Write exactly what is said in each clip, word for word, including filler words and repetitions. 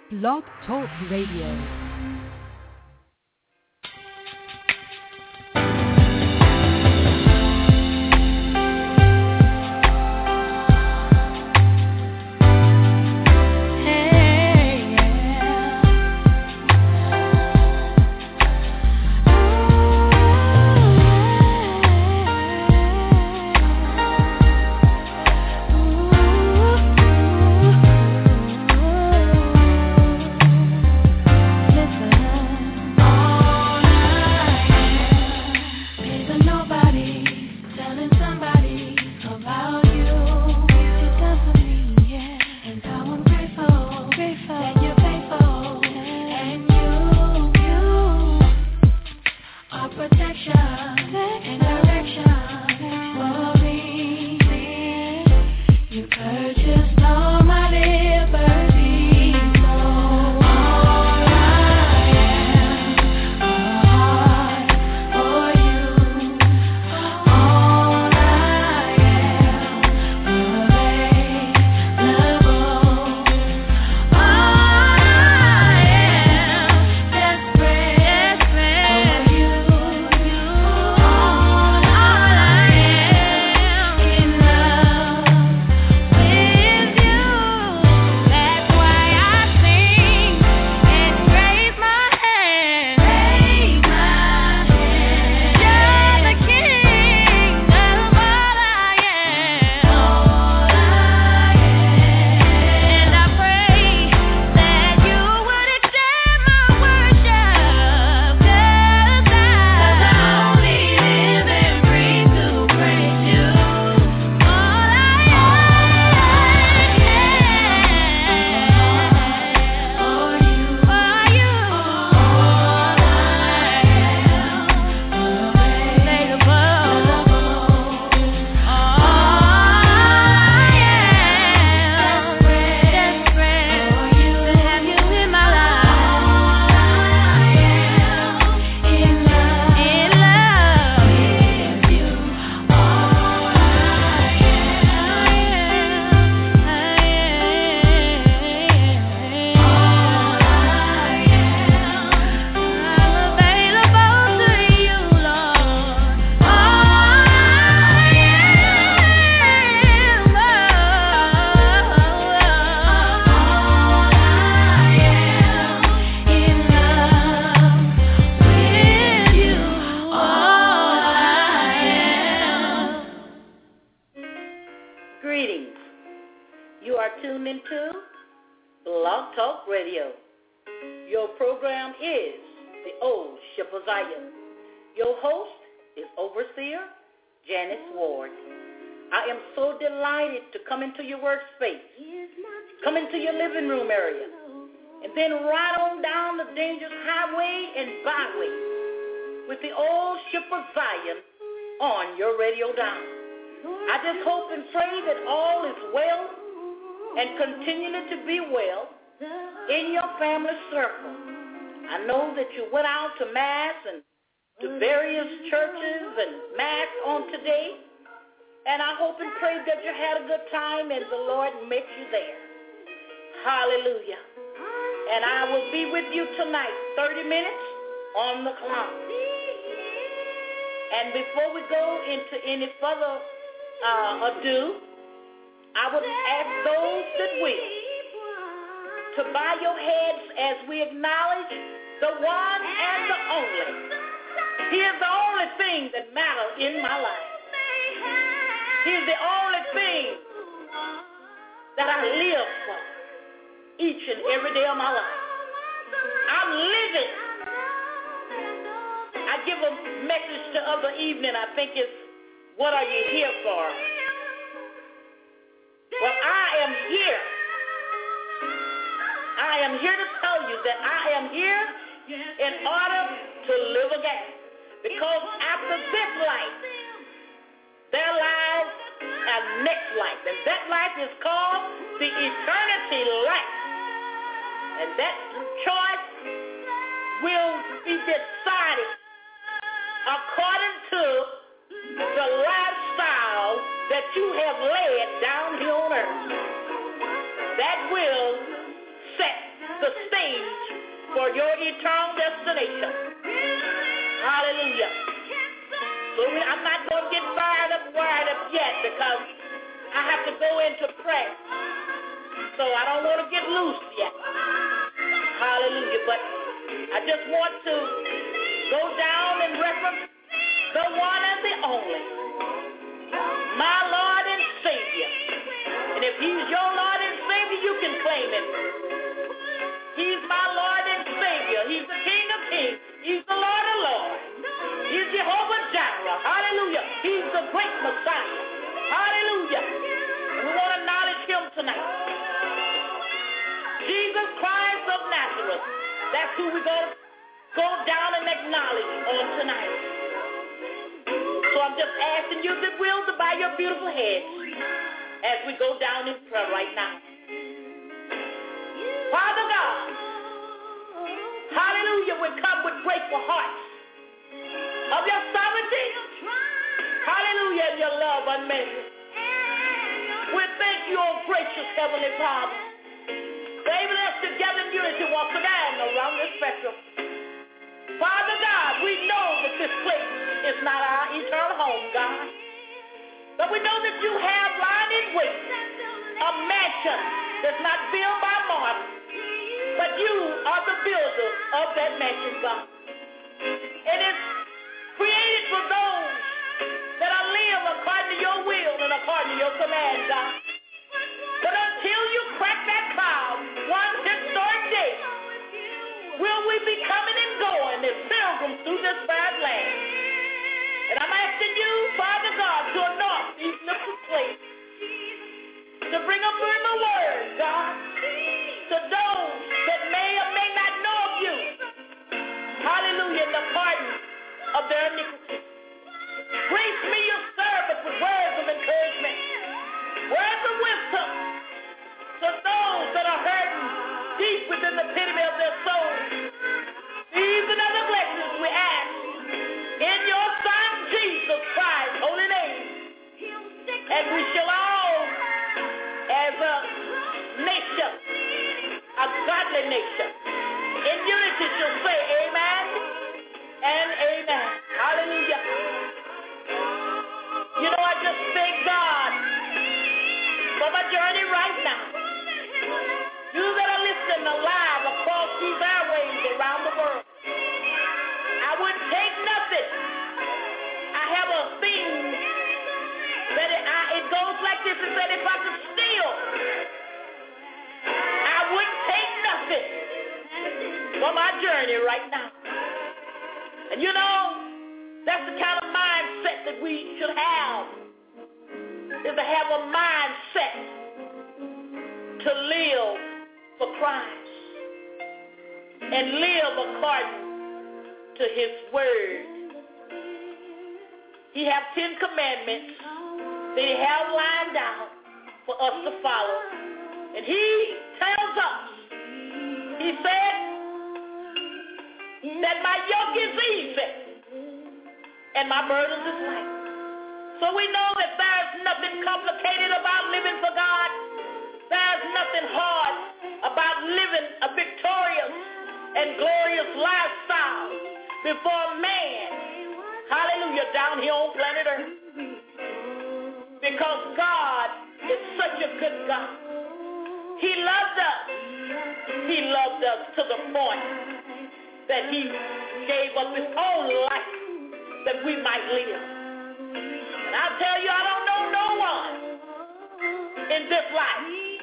Blog Talk Radio. that will set the for your eternal destination. Hallelujah. So we, I'm not going to get fired up, wired up yet because I have to go into prayer. So I don't want to get loose yet. Hallelujah. But I just want to go down and reference the one and the only, my Lord and Savior. And if he's your Lord and Savior, you can claim him. He's my Lord and Savior. He's the King of Kings. He's the Lord of Lords. He's Jehovah Jireh. Hallelujah. He's the great Messiah. Hallelujah. And we want to acknowledge him tonight. Jesus Christ of Nazareth. That's who we're going to go down and acknowledge on tonight. So I'm just asking you that will to bow your beautiful heads as we go down in prayer right now. Father God, hallelujah, we come with grateful hearts of your sovereignty, hallelujah, and your love unmeasured. We thank you, oh gracious Heavenly Father, for enabling us together in unity once again around this spectrum. Father God, we know that this place is not our eternal home, God, but we know that you have lying in wait a mansion that's not built by mortal, but you are the builder of that mansion, God. And it's created for those that are live according to your will and according to your command, God. But until you crack that cloud one historic day, will we be coming and going as pilgrims through this bad land? And I'm asking you, Father God, to anoint these lips of clay, to bring a rhema word, God, to those that may or may not know of you. Hallelujah, in the pardon of their iniquities. Grace me, your servant, with words of encouragement, words of wisdom, to those that are hurting deep within the epitome of their souls. These and other blessings we ask in your Son, Jesus Christ, holy name. And we shall all, as a nation, a godly nation, in unity shall say amen and amen. Hallelujah. You know, I just thank God for my journey right now. You that are listening alive across these airwaves around the world, I wouldn't take nothing. I have a thing that it, I, it goes like this. It said if I could steal, I wouldn't take nothing for my journey right now. And you know, that's the kind of mindset that we should have, is to have a mindset to live for Christ and live according to his word. He has ten commandments that he has lined out for us to follow. And he tells us, he said that my yoke is easy and my burden is light. So we know that there's nothing complicated about living for God. There's nothing hard about living a victorious and glorious lifestyle before man. Hallelujah, down here on planet Earth. Because God is such a good God. He loved us. He loved us to the point that he gave us his own life that we might live. And I tell you, I don't know no one in this life.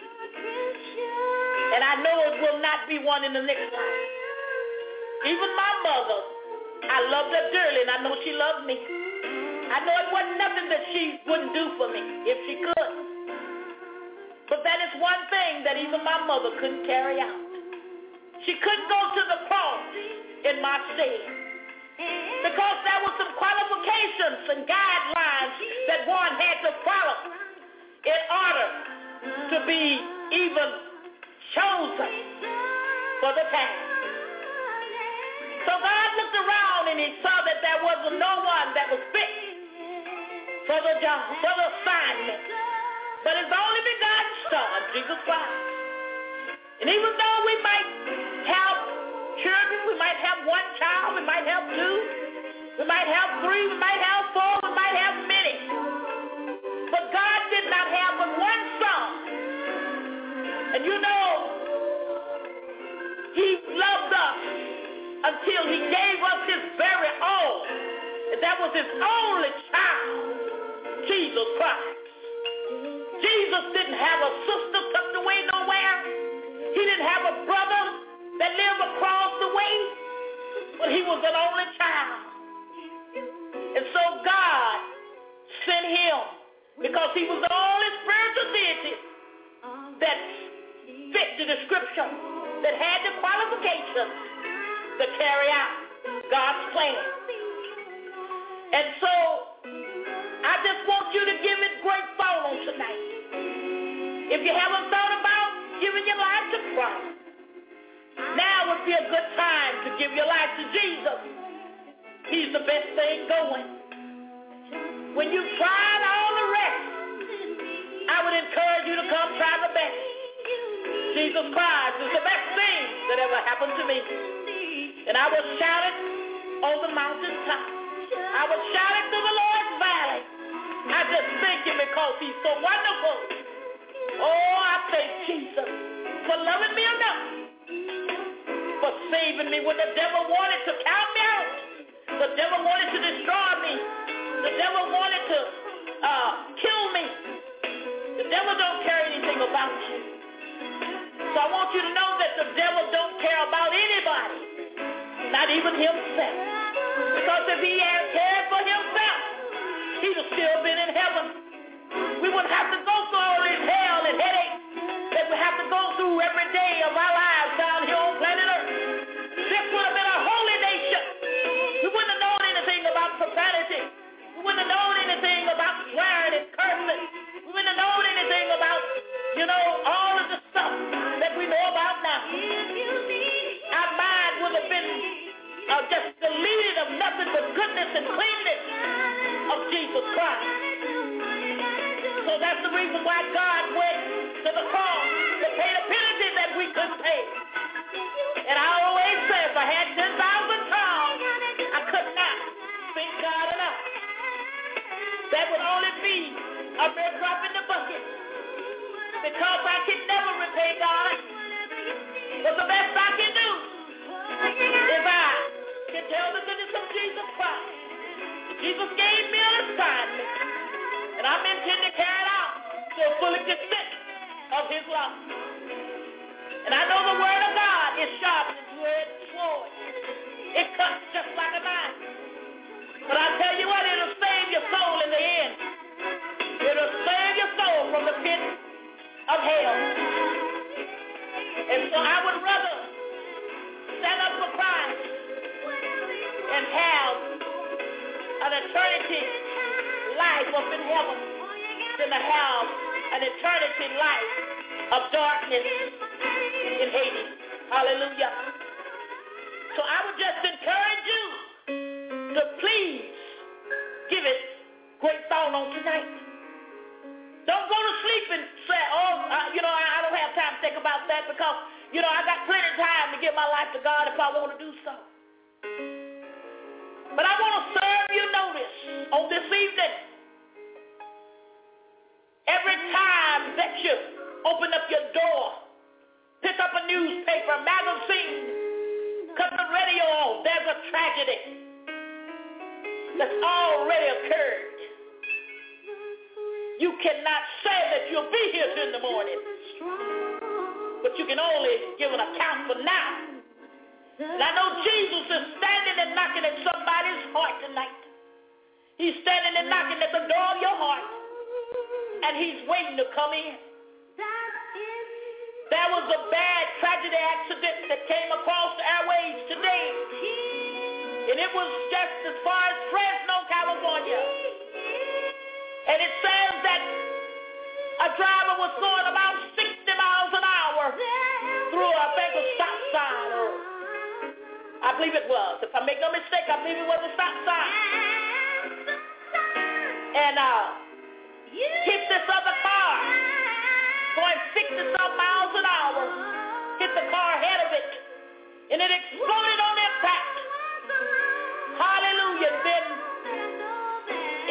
And I know it will not be one in the next life. Even my mother, I loved her dearly, and I know she loved me. I know it wasn't nothing that she wouldn't do for me if she could. But that is one thing that even my mother couldn't carry out. She couldn't go to the cross in my stead, because there were some qualifications and guidelines that one had to follow in order to be even chosen for the task. So God looked around and he saw that there was no one that was fit for the job, for the assignment, but his only begotten Son, Jesus Christ. And even though we might have children one child, we might have two, we might have three, we might have four, we might have many. But God did not have but one son. And you know, he loved us until he gave us his very own. And that was his only child, Jesus Christ. Jesus didn't have a sister tucked away nowhere. He didn't have a brother that lived across the way. But he was an only child. And so God sent him because he was the only spiritual deity that fit the description, that had the qualifications to carry out God's plan. And so I just want you to give it great thought on tonight. If you haven't thought about giving your life to Christ, now would be a good time to give your life to Jesus. He's the best thing going. When you've tried all the rest, I would encourage you to come try the best. Jesus Christ is the best thing that ever happened to me. And I was shouting on the mountaintop. I was shouting through the Lord's valley. I just thank him because he's so wonderful. Oh, I thank Jesus for loving me enough, for saving me when the devil wanted to count me out. The devil wanted to destroy me. The devil wanted to uh, kill me. The devil don't care anything about you. So I want you to know that the devil don't care about anybody, not even himself. Because if he had cared for himself, he'd have still been in heaven. We wouldn't have to go through all this hell and headache that we have to go through every day of our lives down here on planet Earth. This would have been a holy nation. We wouldn't have known anything about profanity. We wouldn't have known anything about swearing and cursing. We wouldn't have known anything about, you know, all of the stuff that we know about now. Our mind would have been uh, just deleted of nothing but goodness and cleanness of Jesus Christ. So that's the reason why God went to the cross to pay the penalty that we couldn't pay. And I always say, if I had ten thousand tongues, I could not thank God enough. That would only be a mere drop in the bucket, because I can never repay God. But the best I can do is I can tell the goodness of Jesus Christ. Jesus gave me an assignment, and I'm intending to carry it out to a full extent of his love. And I know the word of God is sharp and two-edged sword. It cuts just like a knife. But I tell you what, it'll save your soul in the end. It'll save your soul from the pit of hell. And so I would rather stand up for Christ and have an eternity life up in heaven than to have an eternity life of darkness in Hades. Hallelujah. So I would just encourage you to please give it great thought on tonight. Don't go to sleep and say, oh, uh, you know, I, I don't have time to think about that because, you know, I got plenty of time to give my life to God if I want to do so. But I want to serve you notice on this evening. Every time that you open up your door, pick up a newspaper, a magazine, cut the radio on, there's a tragedy that's already occurred. You cannot say that you'll be here in the morning, but you can only give an account for now. And I know Jesus is standing and knocking at somebody's heart tonight. He's standing and knocking at the door of your heart, and he's waiting to come in. There was a bad tragedy accident that came across the airways today, and it was just as far as Fresno, California. And it says that a driver was going about sixty miles an hour through, I think, a stop sign. Or I believe it was. If I make no mistake, I believe it was a stop sign. And uh, hit this other car going sixty-some miles an hour. Hit the car ahead of it. And it exploded on impact.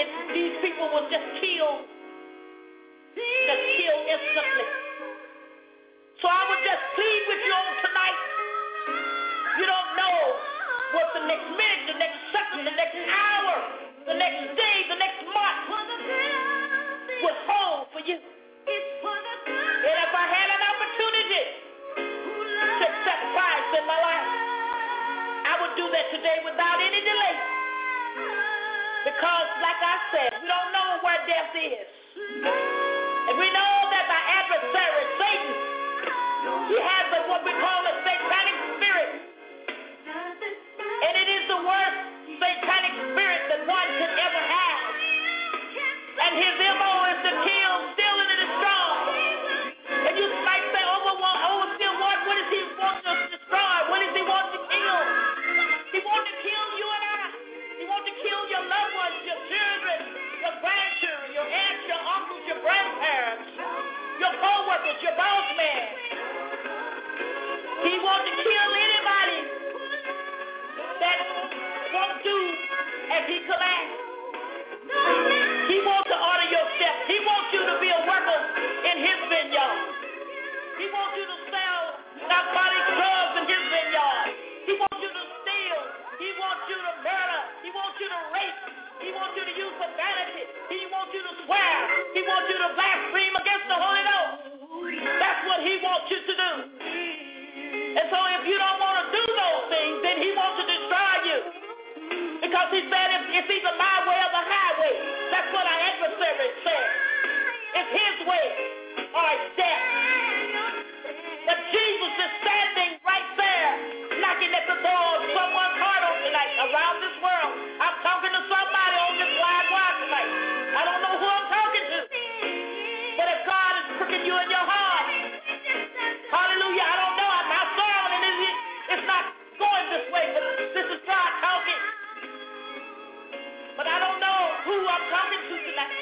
it, these people will just kill, just kill instantly. So I would just plead with you on tonight. You don't know what the next minute, the next second, the next hour, the next day, the next month will hold for you. And if I had an opportunity to accept Christ in my life, I would do that today without any delay. Because, like I said, we don't know where death is. And we know that the adversary, Satan, he has a, what we call a satanic spirit. And it is the worst satanic spirit that one could ever have. And his M O is to kill, steal, and to destroy. And you might say, oh, well, oh, still what? What does he want to destroy? What does he want to kill? He wants to kill you and I. He wants to kill your loved ones, your children, your grandchildren, your aunts, your uncles, your grandparents, your co-workers, your boss man. He wants to kill anybody that won't do as he commands. He wants to order your steps. He wants you to be a worker in his vineyard. He wants you to sell narcotic drugs in his vineyard. He wants you to steal. He wants you to murder. He wants you to rape. He wants you to use profanity. He wants you to swear. He wants you to blaspheme against the Holy Ghost. That's what he wants you to do. And so if you don't want to do those things, then he wants to destroy you. Because he said it's either my way or the highway. That's what our adversary said. It's his way or it's death. But Jesus is standing right there, knocking at the door of someone's heart on tonight around this world. I'm talking to somebody on this live wire tonight. I don't know who I'm talking to. But if God is pricking you in your heart, hallelujah, I don't know. My sound and it's not going this way, but this is God talking. But I don't know who I'm talking to tonight.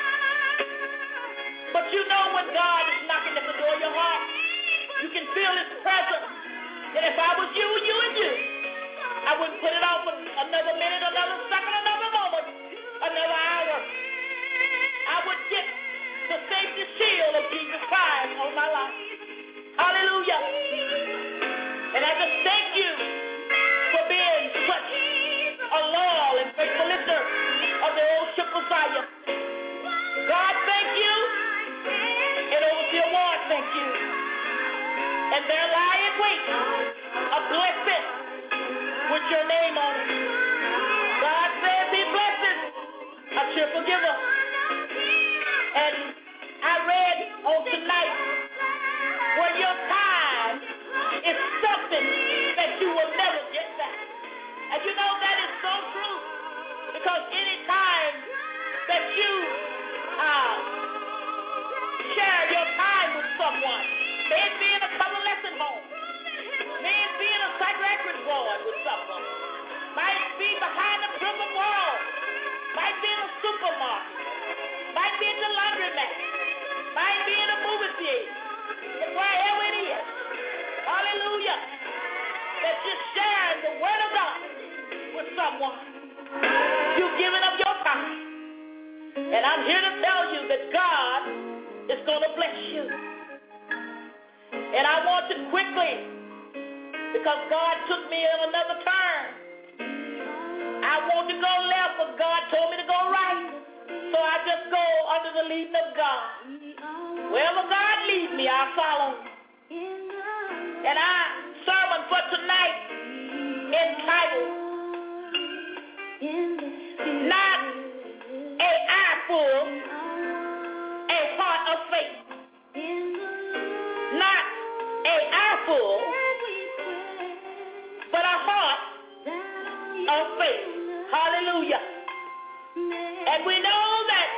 But you know when God is knocking at the door of your heart, you can feel his presence. And if I was you, you and you, I wouldn't put it off for another minute, another second, another moment, another hour. I would get the safety shield of Jesus Christ on my life. Hallelujah. And I just thank you for being such a loyal and faithful listener of the old ship of Zion. God, thank you. And Overseer Ward, thank you. And there lie in wait a blessing with your name on it. God says he blesses a cheerful giver. And I read on tonight where your time is something that you will never get back. And you know that is so true. Because any time that you uh, share your time with someone, may it be in a convalescent home, may it be in a psychiatric ward with someone, might it be behind a prison wall, might be in a supermarket, might be in the laundromat, might be in a movie theater, but wherever it is, hallelujah, that you're sharing the word of God with someone. You've given up your time. And I'm here to tell you that God is going to bless you. And I want to quickly, because God took me on another turn. I want to go left, but God told me to go right. So I just go under the leading of God. Wherever God leads me, I'll follow. And our sermon for tonight entitled, Not a Eye Full, a Heart of Faith. Not a eye full, but a heart of faith. Hallelujah. And we know that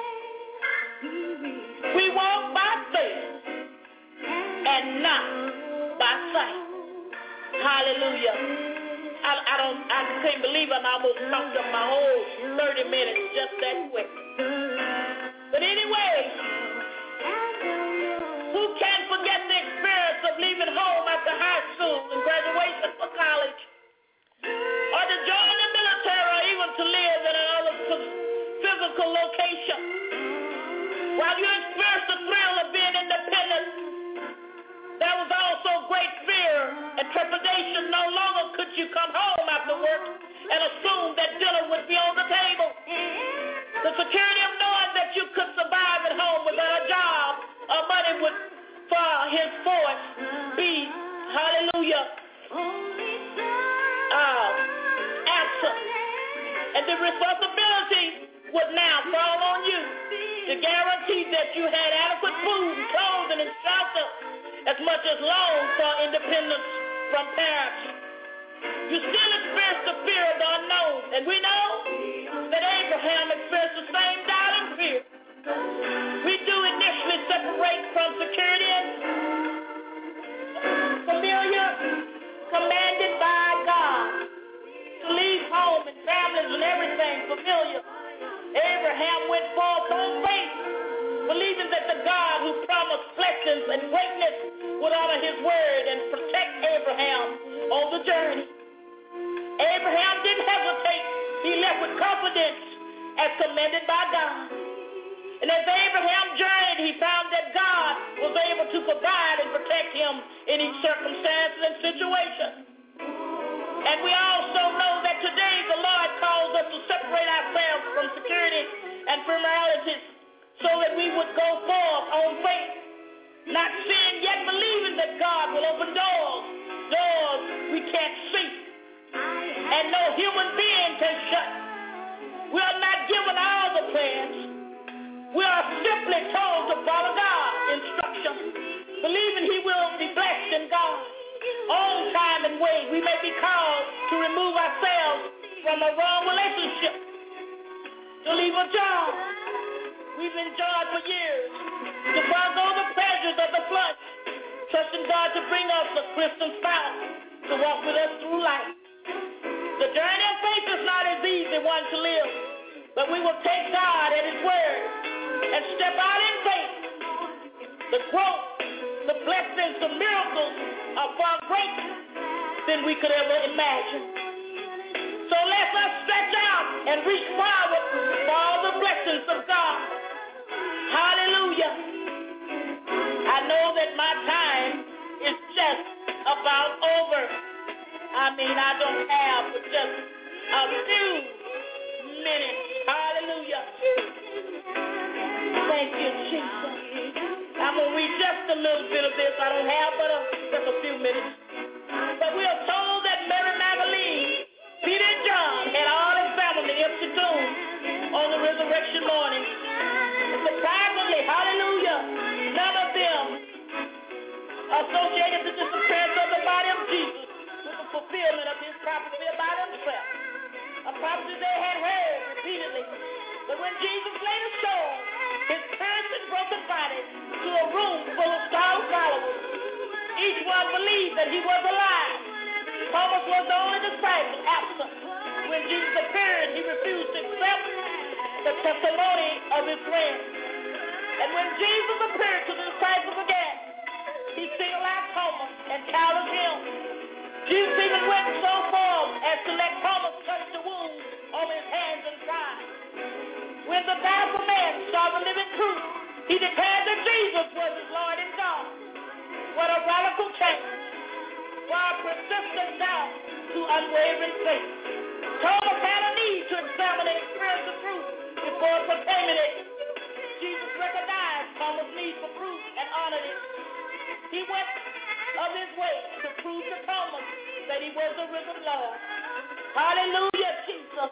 we walk by faith and not by sight. Hallelujah. I, I don't I can't believe I almost talked up my whole thirty minutes just that quick. But anyway, who can forget the experience of leaving home after high school and graduation for college, or to join the military, or even to live in another physical and trepidation. No longer could you come home after work and assume that dinner would be on the table. The security of knowing that you could survive at home without a job or money would for henceforth be, hallelujah, uh, absent. And the responsibility would now fall on you to guarantee that you had adequate food and clothing and shelter, as much as long for independence from parents. You still experience the fear of the unknown, and we know that Abraham experienced the same doubt and fear. We do initially separate from security and familiar, commanded by God to leave home and families and everything familiar. Abraham went forth on faith, believing that the God who promised blessings and greatness would honor his word and protect Abraham on the journey. Abraham didn't hesitate. He left with confidence as commanded by God. And as Abraham journeyed, he found that God was able to provide and protect him in each circumstance and situation. And we also know that today the Lord calls us to separate ourselves from security and formalities so that we would go forth on faith, not seeing yet believing that God will open doors, doors we can't see, and no human being can shut. We are not given all the plans. We are simply told to follow God's instructions, believing he will be blessed in God. On time and way, we may be called to remove ourselves from a wrong relationship, to leave a job we've enjoyed for years, to forego the pleasures of the flesh, trusting God to bring us a Christian spouse to walk with us through life. The journey of faith is not an easy one to live, but we will take God at his word and step out in faith. The growth, the blessings, the miracles are far greater than we could ever imagine. So let us stretch out and reach forward for all the blessings of God. Hallelujah. I know that my time is just about over. I mean, I don't have but just a few minutes. Hallelujah. Thank you, Jesus. I'm going to read just a little bit of this. I don't have but a, just a few minutes. But we are told that Mary Magdalene, Peter and John had all examined the empty tomb on the resurrection morning. And surprisingly, hallelujah, none of them associated the disappearance of the body of Jesus with the fulfillment of his prophecy about himself. A prophecy they had heard repeatedly. But when Jesus later showed his cursed and broken body to a room full of star followers, each one believed that he was alive. Thomas was the only disciple absent. When Jesus appeared, he refused to accept the testimony of his friends. And when Jesus appeared to the disciples again, he singled out Thomas and challenged him. Jesus even went so far as to let Thomas touch the wounds on his hands and side. When the powerful man saw the living truth, he declared that Jesus was his Lord and God. What a radical change. From persistent doubt to unwavering faith. Thomas had a need to examine and experience the truth before proclaiming it. Jesus recognized Thomas' need for proof and honored it. He went of his way to prove to Thomas that he was the risen Lord. Hallelujah, Jesus.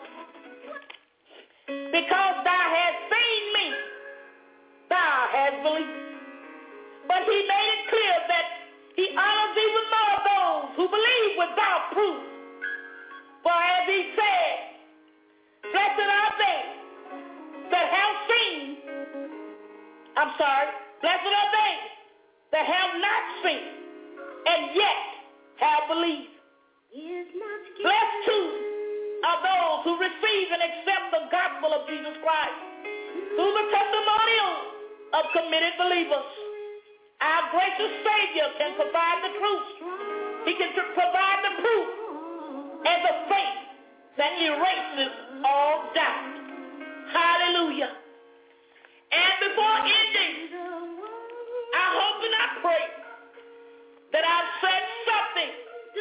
Because thou hast seen me, thou hast believed. But he made it clear that he honors even more those who believe without proof. For as he said, blessed are they that have seen, I'm sorry, blessed are they that have not seen and yet have believed. Blessed too are those who receive and accept the gospel of Jesus Christ through the testimonial of committed believers. Our gracious Savior can provide the truth. He can provide the proof and the faith that erases all doubt. Hallelujah. And before ending, I hope and I pray that I've said something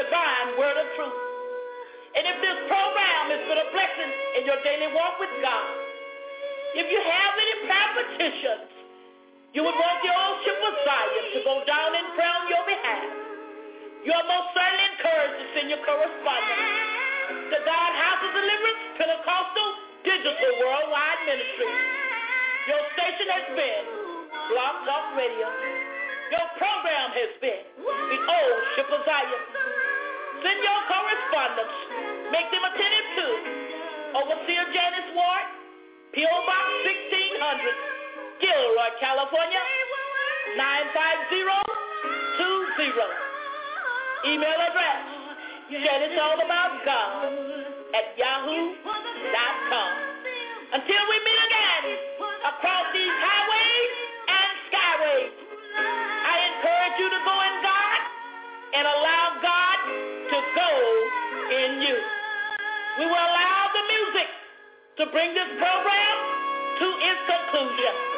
divine word of truth. And if this program has been a blessing in your daily walk with God, if you have any prayer petitions, you would want the old ship of Zion to go down in prayer on your behalf, you are most certainly encouraged to send your correspondence to God House of Deliverance, Pentecostal, Digital Worldwide Ministry. Your station has been Blog Talk Radio. Your program has been the old ship of Zion. Send your correspondence. Make them attentive to Overseer Janice Ward, P O. Box sixteen hundred, Gilroy, California, nine five zero two zero. Email address, JaniceAllAboutGod at yahoo dot com. Until we meet again across these highways and skyways, I encourage you to go in God and allow God to go in you. We will allow the music to bring this program to its conclusion.